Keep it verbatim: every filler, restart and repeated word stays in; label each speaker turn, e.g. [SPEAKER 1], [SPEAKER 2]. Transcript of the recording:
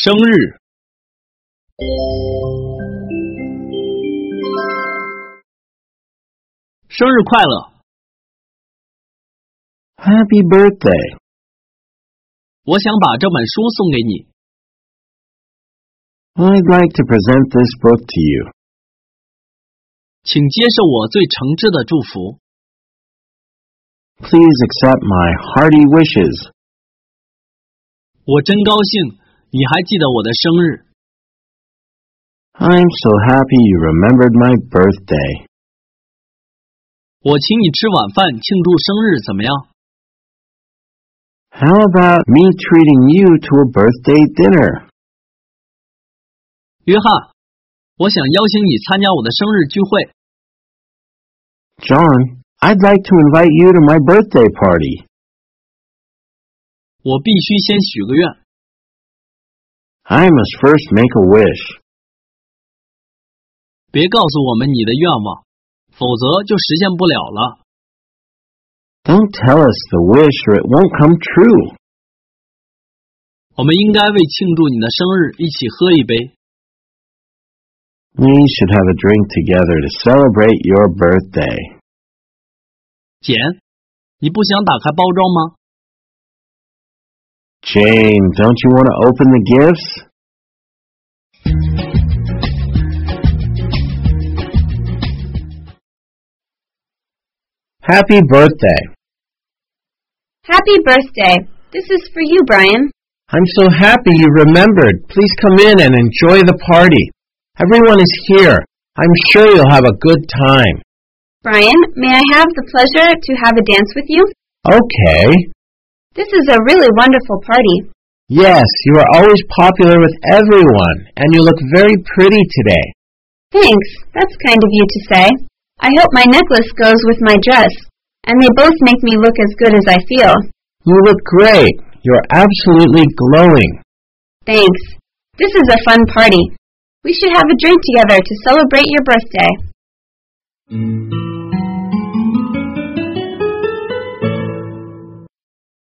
[SPEAKER 1] 生日。生日快乐。
[SPEAKER 2] Happy birthday.
[SPEAKER 1] 我想把这本书送给你。
[SPEAKER 2] I'd like to present this book to you.
[SPEAKER 1] 请接受我最诚挚的祝福。
[SPEAKER 2] Please accept my hearty wishes.
[SPEAKER 1] 我真高兴，你还记得我的生日。
[SPEAKER 2] I'm so happy you remembered my birthday.
[SPEAKER 1] 我请你吃晚饭庆祝生日怎么样？
[SPEAKER 2] How about me treating you to a birthday dinner?
[SPEAKER 1] 约翰，我想邀请你参加我的生日聚会。
[SPEAKER 2] John, I'd like to invite you to my birthday party.
[SPEAKER 1] 我必须先许个愿。
[SPEAKER 2] I must first make a wish.
[SPEAKER 1] 别告诉我们你的愿望，否则就实现不了了。
[SPEAKER 2] Don't tell us the wish or it won't come true.
[SPEAKER 1] 我们应该为庆祝你的生日一起喝一杯。
[SPEAKER 2] We should have a drink together to celebrate your birthday.
[SPEAKER 1] 简，你不想打开包装吗？
[SPEAKER 2] Jane, don't you want to open the gifts? Happy birthday.
[SPEAKER 3] Happy birthday. This is for you, Brian.
[SPEAKER 2] I'm so happy you remembered. Please come in and enjoy the party. Everyone is here. I'm sure you'll have a good time.
[SPEAKER 3] Brian, may I have the pleasure to have a dance with you?
[SPEAKER 2] Okay.
[SPEAKER 3] This is a really wonderful party.
[SPEAKER 2] Yes, you are always popular with everyone, and you look very pretty today.
[SPEAKER 3] Thanks. That's kind of you to say. I hope my necklace goes with my dress, and they both make me look as good as I feel.
[SPEAKER 2] You look great. You're absolutely glowing.
[SPEAKER 3] Thanks. This is a fun party. We should have a drink together to celebrate your birthday.